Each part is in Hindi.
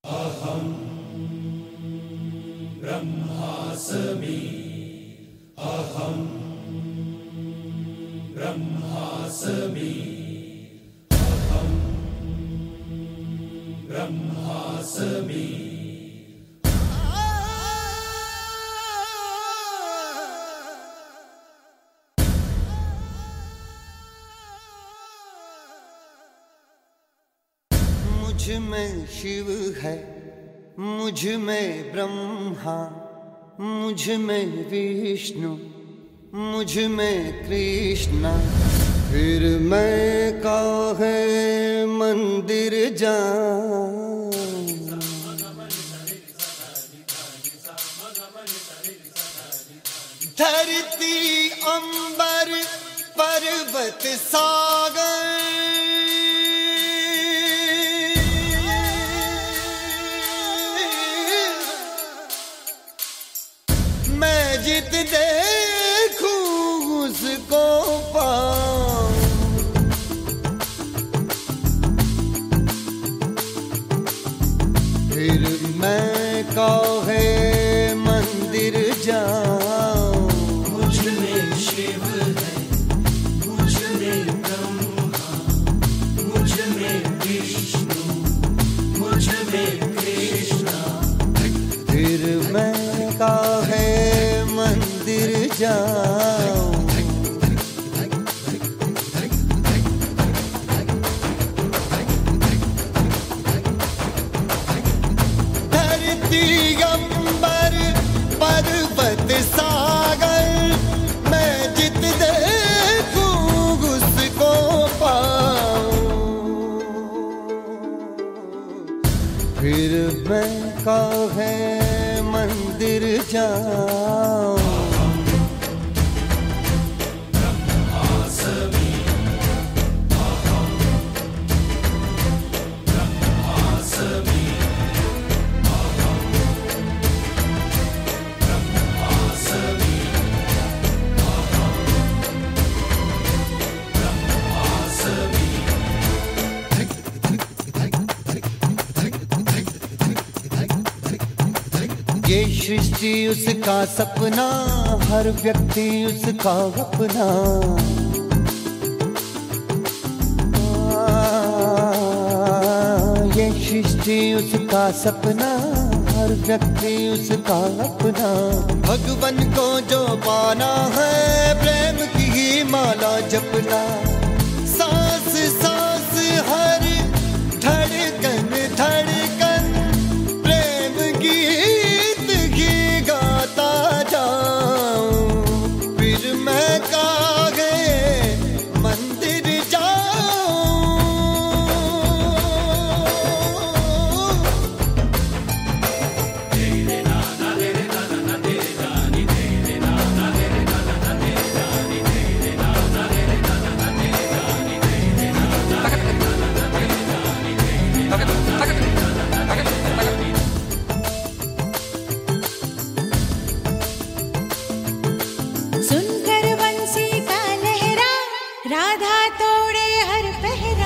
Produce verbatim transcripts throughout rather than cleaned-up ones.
अहं ब्रह्मास्मि अहं ब्रह्मास्मि अहं ब्रह्मास्मि। मुझ में शिव है, मुझ में ब्रह्मा, मुझ में विष्णु, मुझ में कृष्णा। फिर मैं काहे मंदिर जाऊं? धरती अंबर पर्वत सागर मैं जित देखूं उसको पाऊं। फिर मैं काहे मंदिर जाऊं? मुझ में शिव है, मुझ में ब्रह्मा, मुझ में विष्णु, मुझ में कृष्णा। फिर मैं काहे मंदिर जाऊं? धरती अंबर पर्वत सागर मैं जित देखूं उसको पाऊं। फिर मैं काहे मंदिर जाऊं? ये सृष्टि उसका सपना, हर व्यक्ति उसका अपना। ये सृष्टि उसका सपना, हर व्यक्ति उसका अपना। भगवान को जो पाना है, प्रेम की ही माला जपना। सांस सांस हर धड़कन धड़कन प्रेम गीत ही गाता जाऊं। फिर मैं काहे मंदिर जाऊं? सुनकर बंसी का लहरा, राधा तोड़े हर पहरा।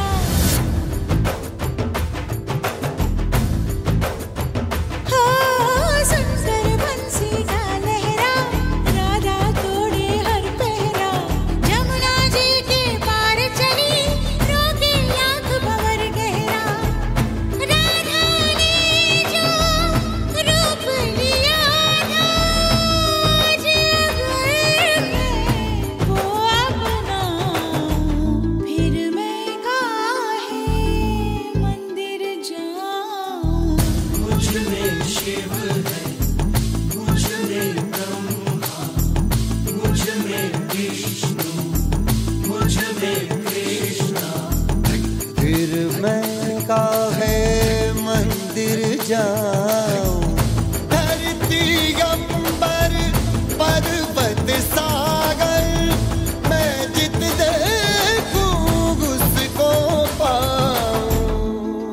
हो सुनकर बंसी का लहरा, राधा तोड़े हर पहरा। जमुना जी के पार चली, रोके लाख भंवर गहरा। राधा ने जो रूप लिया था, आज अगर मैं वो अपना। फिर मैं काहे मंदिर जाऊं? मुझ में शिव है, मुझ में ब्रह्मा, मुझ में विष्णु, मुझ में कृष्णा। फिर मैं काहे मंदिर जाऊं? धरती अंबर पर्वत सागर मैं जित देखूं उसको पाऊं।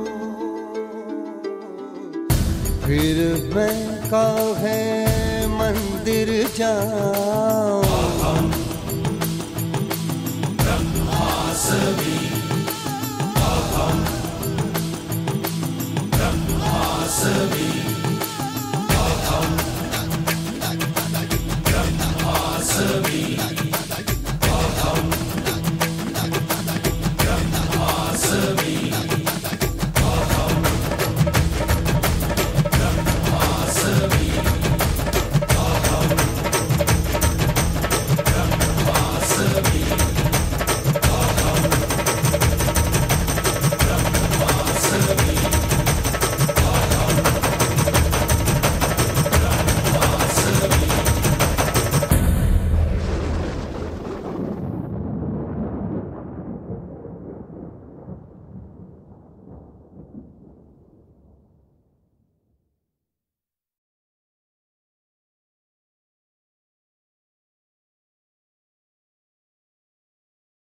फिर मैं काहे मंदिर जाऊं? अहं ब्रह्मास्मि अहं ब्रह्मास्मि। सभी